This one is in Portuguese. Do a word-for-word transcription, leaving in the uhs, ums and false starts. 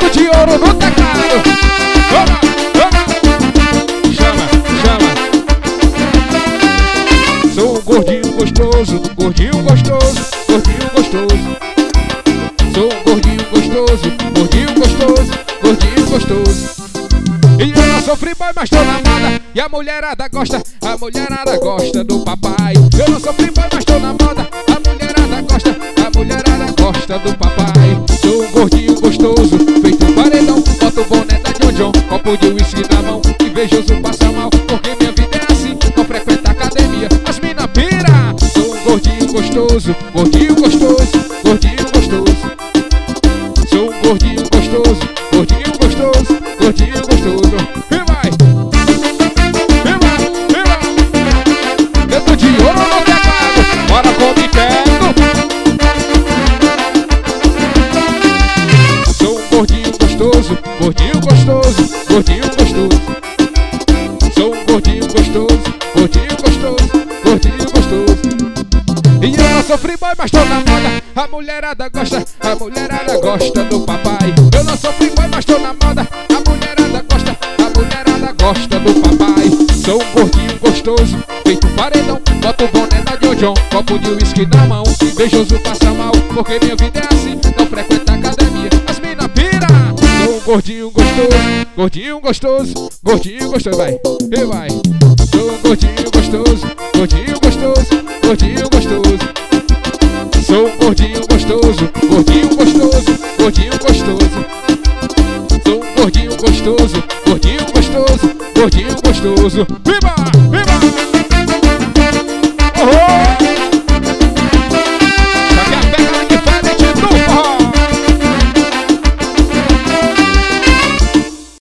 Dedo de ouro no teclado. Vamos, vamos. Chama, chama. Sou um gordinho gostoso, gordinho gostoso, gordinho gostoso. Sou um gordinho gostoso, gordinho gostoso, gordinho gostoso. E eu não sofri boy, mas tô na moda. E a mulherada gosta, a mulherada gosta do papai. Eu não sofri boy, mas tô na moda. A mulherada gosta, a mulherada gosta do papai. Sou um gordinho gostoso, feito um paredão. Boto o boné da John John, copo de whisky na mão. Invejoso passa mal, porque minha vida é assim. Não frequenta academia, as mina pira. Sou um gordinho gostoso, gordinho gostoso, gordinho gostoso. Sou um gordinho gostoso, gordinho gostoso, gordinho gostoso. E vai, e vai, e vai. Dedo de ouro no teclado, bora come quieto. Sou um gordinho gostoso, gordinho gostoso, gordinho gostoso. Sou um gordinho gostoso, gordinho gostoso, gordinho gostoso. E eu não sofri boy, mas tô na moda. A mulherada gosta, a mulherada gosta do papai. Eu não sofri boy, mas tô na moda. A mulherada gosta, a mulherada gosta do papai. Sou um gordinho gostoso, feito um paredão. Boto o boné da John John, copo de whisky na mão. Invejoso passa mal, porque minha vida é assim. Não frequenta academia, as mina pira. Sou um gordinho gostoso, gordinho gostoso, gordinho gostoso, vai, e vai. Sou um gordinho gostoso, gordinho gostoso, gordinho gostoso. Sou um gordinho gostoso, gordinho gostoso, gordinho gostoso. Sou um gordinho gostoso, gordinho gostoso, gordinho gostoso.